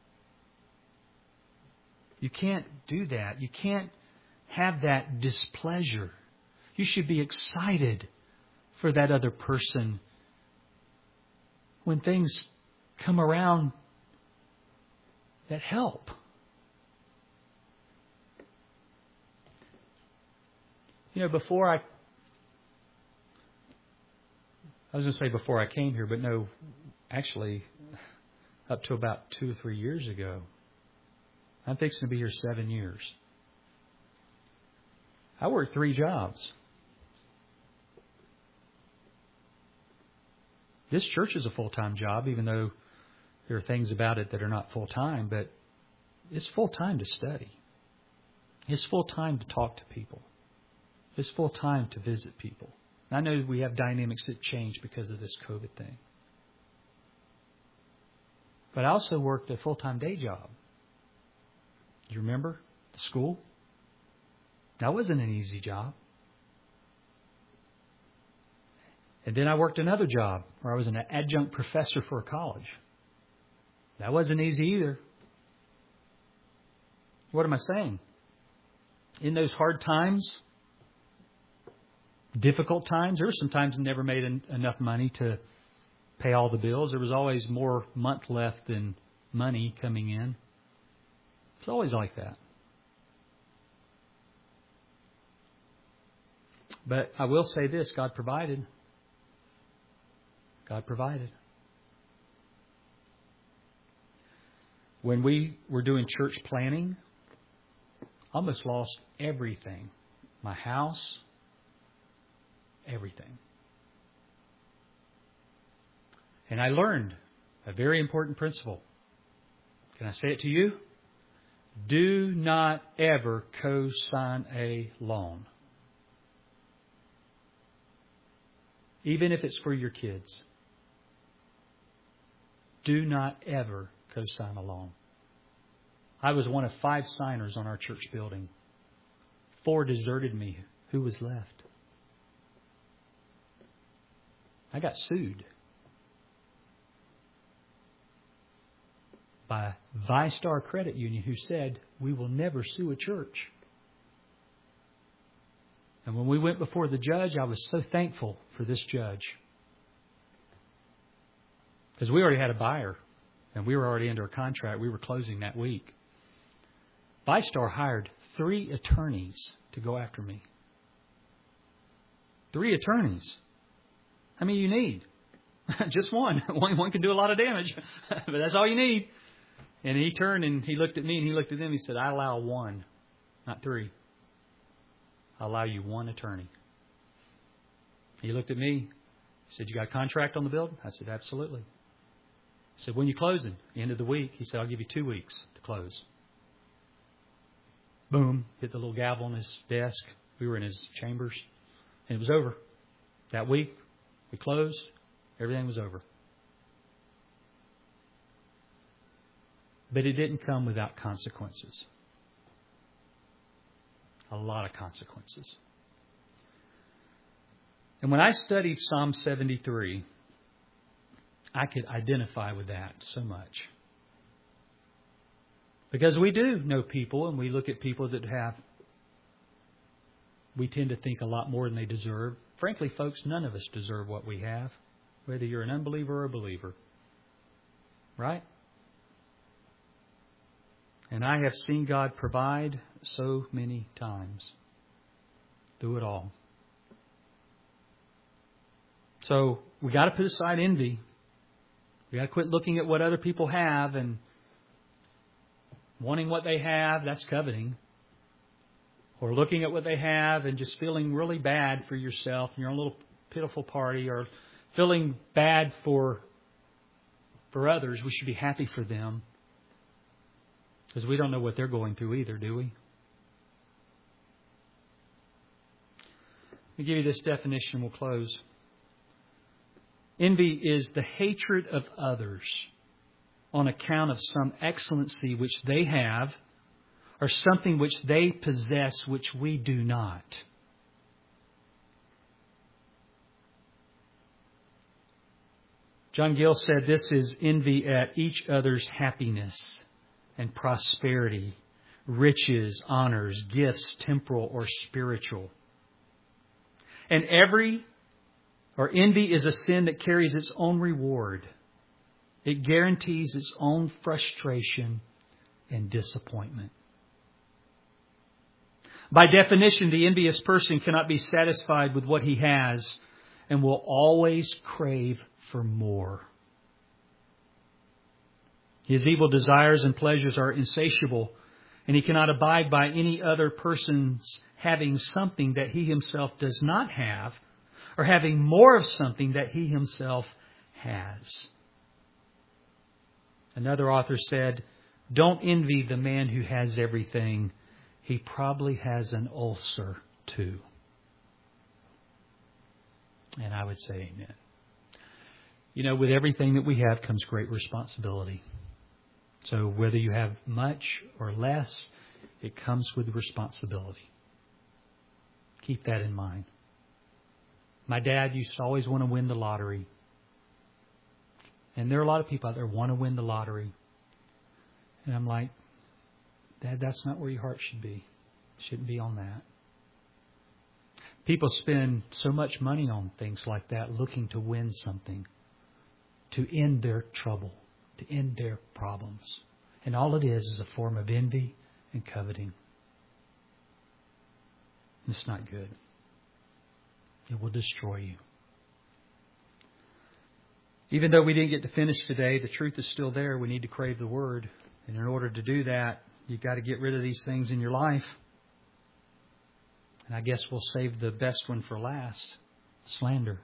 You can't do that. You can't have that displeasure. You should be excited for that other person when things come around that help. You know, before I was going to say before I came here, but no, actually up to about 2 or 3 years ago. I'm fixing to be here 7 years. I worked 3 jobs. This church is a full-time job, even though there are things about it that are not full-time, but it's full-time to study. It's full-time to talk to people. It's full-time to visit people. I know we have dynamics that change because of this COVID thing. But I also worked a full-time day job. Do you remember the school? That wasn't an easy job. And then I worked another job where I was an adjunct professor for a college. That wasn't easy either. What am I saying? In those hard times, difficult times, there were some times I never made enough money to pay all the bills. There was always more month left than money coming in. It's always like that. But I will say this, God provided. God provided. When we were doing church planning, I almost lost everything. My house, everything. And I learned a very important principle. Can I say it to you? Do not ever co-sign a loan. Even if it's for your kids. Do not ever co-sign a loan. I was one of 5 signers on our church building. 4 deserted me. Who was left? I got sued by ViStar Credit Union, who said, we will never sue a church. And when we went before the judge, I was so thankful for this judge. Because we already had a buyer. And we were already under a contract. We were closing that week. ViStar hired 3 attorneys to go after me. 3 attorneys. How many you need? Just one. One can do a lot of damage. But that's all you need. And he turned and he looked at me and he looked at them. He said, I allow 1, not 3. I allow you 1 attorney. He looked at me. He said, you got a contract on the building? I said, absolutely. He said, when you closing? End of the week. He said, I'll give you 2 weeks to close. Boom. Hit the little gavel on his desk. We were in his chambers. And it was over. That week, we closed. Everything was over. But it didn't come without consequences. A lot of consequences. And when I studied Psalm 73, I could identify with that so much. Because we do know people, and we look at people that have, we tend to think a lot more than they deserve. Frankly, folks, none of us deserve what we have, whether you're an unbeliever or a believer. Right? And I have seen God provide so many times through it all. So we got to put aside envy. We got to quit looking at what other people have and wanting what they have. That's coveting. Or looking at what they have and just feeling really bad for yourself and your own little pitiful party, or feeling bad for others. We should be happy for them. Because we don't know what they're going through either, do we? Let me give you this definition. We'll close. Envy is the hatred of others on account of some excellency which they have, or something which they possess which we do not. John Gill said this is envy at each other's happiness and prosperity, riches, honors, gifts, temporal or spiritual. And envy is a sin that carries its own reward. It guarantees its own frustration and disappointment. By definition, the envious person cannot be satisfied with what he has and will always crave for more. His evil desires and pleasures are insatiable, and he cannot abide by any other person's having something that he himself does not have, or having more of something that he himself has. Another author said, don't envy the man who has everything. He probably has an ulcer too. And I would say amen. You know, with everything that we have comes great responsibility. So whether you have much or less, it comes with responsibility. Keep that in mind. My dad used to always want to win the lottery. And there are a lot of people out there who want to win the lottery. And I'm like, Dad, that's not where your heart should be. It shouldn't be on that. People spend so much money on things like that, looking to win something, to end their trouble, to end their problems. And all it is a form of envy and coveting. It's not good. It will destroy you. Even though we didn't get to finish today, the truth is still there. We need to crave the Word. And in order to do that, you've got to get rid of these things in your life. And I guess we'll save the best one for last. Slander.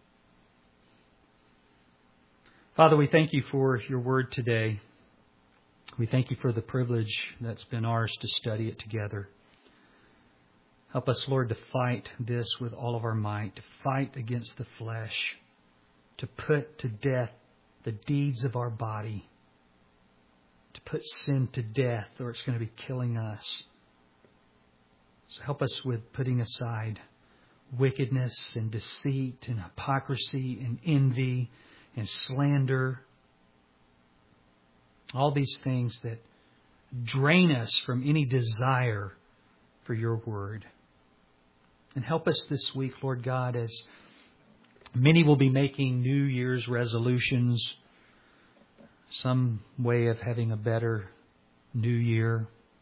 Father, we thank you for your word today. We thank you for the privilege that's been ours to study it together. Help us, Lord, to fight this with all of our might, to fight against the flesh, to put to death the deeds of our body, to put sin to death, or it's going to be killing us. So help us with putting aside wickedness and deceit and hypocrisy and envy and slander. All these things that drain us from any desire for your word. And help us this week, Lord God, as many will be making New Year's resolutions, some way of having a better New Year.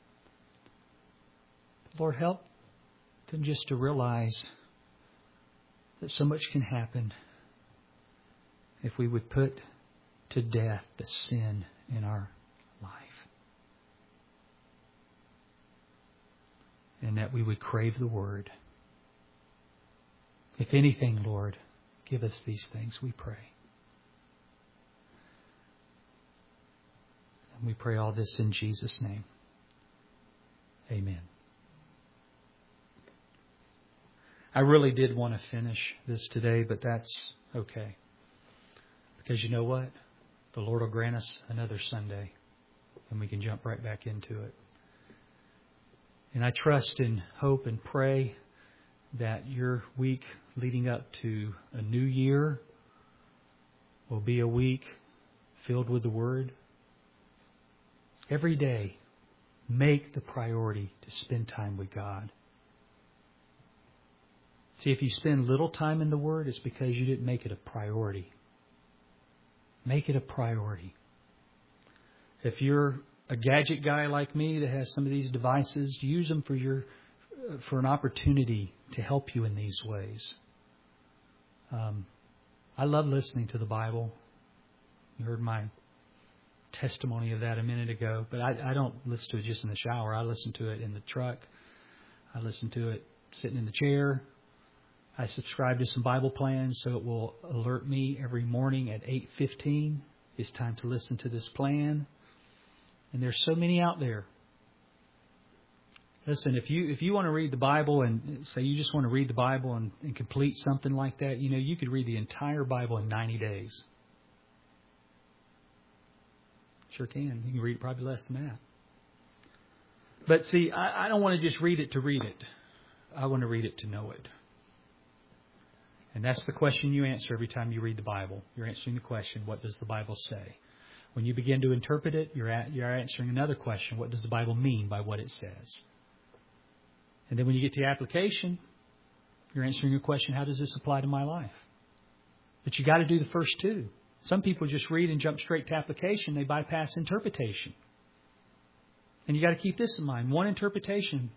Lord, help them just to realize that so much can happen if we would put to death the sin in our life. And that we would crave the Word. If anything, Lord, give us these things, we pray. And we pray all this in Jesus' name. Amen. I really did want to finish this today, but that's okay. Because you know what? The Lord will grant us another Sunday, and we can jump right back into it. And I trust and hope and pray that your week leading up to a new year will be a week filled with the Word. Every day, make the priority to spend time with God. See, if you spend little time in the Word, it's because you didn't make it a priority. Make it a priority. If you're a gadget guy like me that has some of these devices, use them for an opportunity to help you in these ways. I love listening to the Bible. You heard my testimony of that a minute ago, but I don't listen to it just in the shower. I listen to it in the truck. I listen to it sitting in the chair. I subscribe to some Bible plans so it will alert me every morning at 8:15. It's time to listen to this plan. And there's so many out there. Listen, if you want to read the Bible and say you just want to read the Bible and complete something like that, you know, you could read the entire Bible in 90 days. Sure can. You can read it probably less than that. But see, I don't want to just read it to read it. I want to read it to know it. And that's the question you answer every time you read the Bible. You're answering the question, what does the Bible say? When you begin to interpret it, you're answering another question, what does the Bible mean by what it says? And then when you get to the application, you're answering a question, how does this apply to my life? But you got to do the first two. Some people just read and jump straight to application. They bypass interpretation. And you got to keep this in mind. One interpretation.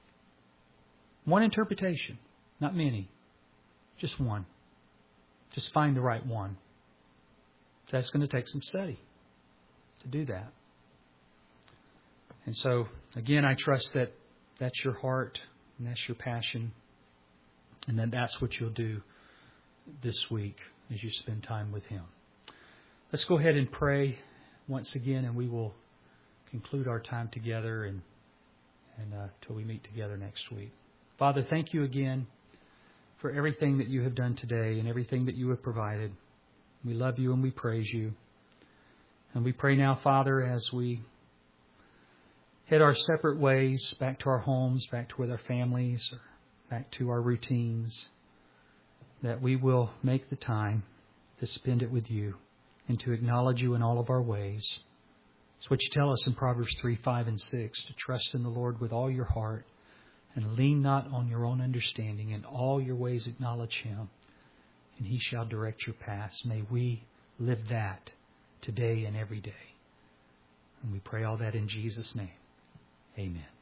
Not many. Just one. Just find the right one. So that's going to take some study to do that. And so, again, I trust that that's your heart and that's your passion. And then that's what you'll do this week as you spend time with Him. Let's go ahead and pray once again, and we will conclude our time together and till we meet together next week. Father, thank you again for everything that you have done today and everything that you have provided. We love you and we praise you. And we pray now, Father, as we head our separate ways back to our homes, back to with our families, or back to our routines, that we will make the time to spend it with you and to acknowledge you in all of our ways. It's what you tell us in Proverbs 3, 5, and 6, to trust in the Lord with all your heart and lean not on your own understanding. In all your ways acknowledge Him, and He shall direct your paths. May we live that today and every day. And we pray all that in Jesus' name. Amen.